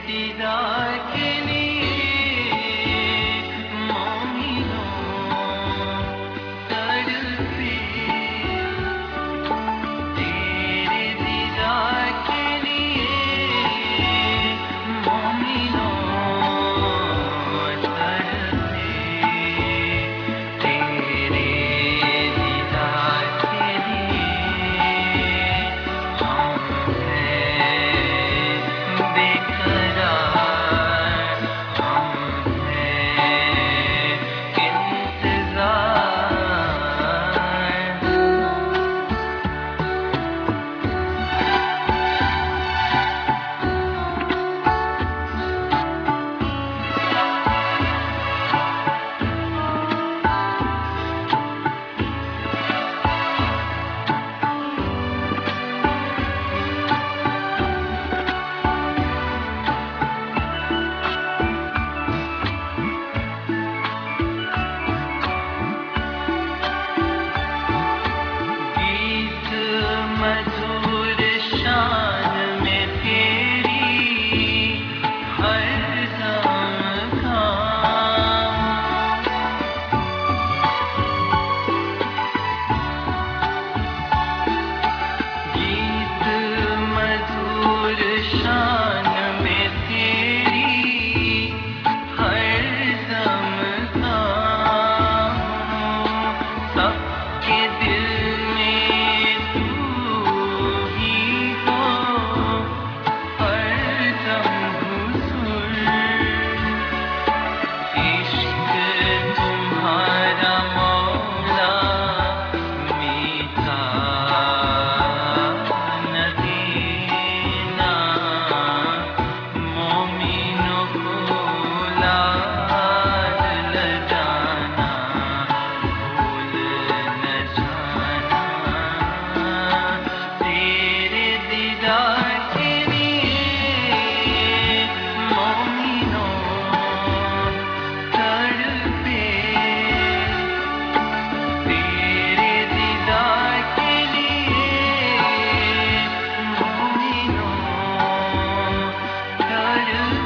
दीदार के लिए मोमिनों तड़पे, तेरे दीदार के लिए मोमिनों तड़पे, तेरे दीदार के लिए हम हैं बेकरार, हम हैं इंतज़ार। गीत मधुर शान में तेरी हर दम गाऊं, गीत मधुर शान में तेरी हर दम गाऊं, सबके दिल में तू ही हो हर दम हुजूर। इश्क तुम्हारा मौला मीठा न देना, मोमिनों को लाज लजाना, भूल न जाना, तेरे दीदार के लिए मोमिनों तड़पे, तेरे दीदार के लिए मोमिनों तड़पे।